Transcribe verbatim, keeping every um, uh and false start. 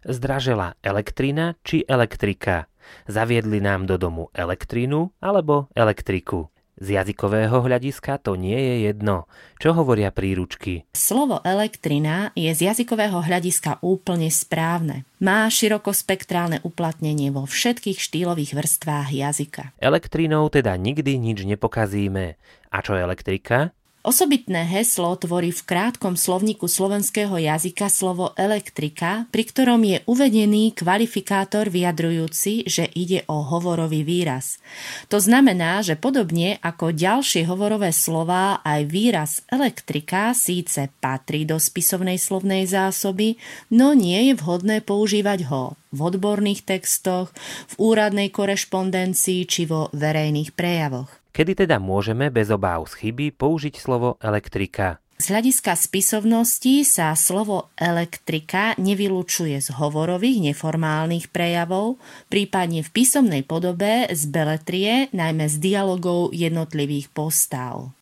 Zdražela elektrina či elektrika? Zaviedli nám do domu elektrínu alebo elektriku? Z jazykového hľadiska to nie je jedno. Čo hovoria príručky? Slovo elektrina je z jazykového hľadiska úplne správne. Má širokospektrálne uplatnenie vo všetkých štýlových vrstvách jazyka. Elektrínou teda nikdy nič nepokazíme. A čo elektrika? Osobitné heslo tvorí v krátkom slovníku slovenského jazyka slovo elektrika, pri ktorom je uvedený kvalifikátor vyjadrujúci, že ide o hovorový výraz. To znamená, že podobne ako ďalšie hovorové slová, aj výraz elektrika síce patrí do spisovnej slovnej zásoby, no nie je vhodné používať ho v odborných textoch, v úradnej korešpondencii či vo verejných prejavoch. Kedy teda môžeme bez obáv z chyby použiť slovo elektrika? Z hľadiska spisovnosti sa slovo elektrika nevylučuje z hovorových neformálnych prejavov, prípadne v písomnej podobe z beletrie, najmä z dialogov jednotlivých postáv.